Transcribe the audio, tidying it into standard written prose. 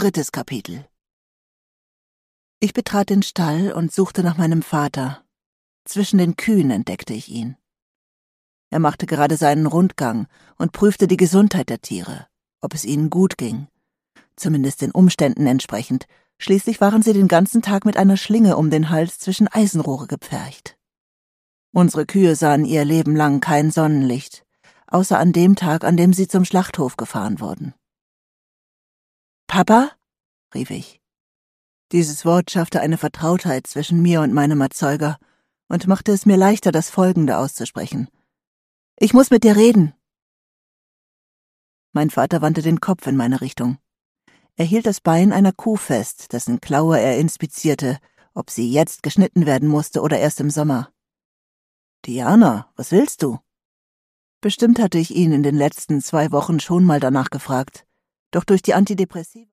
3. Kapitel. Ich betrat den Stall und suchte nach meinem Vater. Zwischen den Kühen entdeckte ich ihn. Er machte gerade seinen Rundgang und prüfte die Gesundheit der Tiere, ob es ihnen gut ging. Zumindest den Umständen entsprechend. Schließlich waren sie den ganzen Tag mit einer Schlinge um den Hals zwischen Eisenrohre gepfercht. Unsere Kühe sahen ihr Leben lang kein Sonnenlicht, außer an dem Tag, an dem sie zum Schlachthof gefahren wurden. »Papa?« rief ich. Dieses Wort schaffte eine Vertrautheit zwischen mir und meinem Erzeuger und machte es mir leichter, das Folgende auszusprechen. »Ich muss mit dir reden.« Mein Vater wandte den Kopf in meine Richtung. Er hielt das Bein einer Kuh fest, dessen Klaue er inspizierte, ob sie jetzt geschnitten werden musste oder erst im Sommer. »Diana, was willst du?« Bestimmt hatte ich ihn in den letzten 2 Wochen schon mal danach gefragt, doch durch die Antidepressiva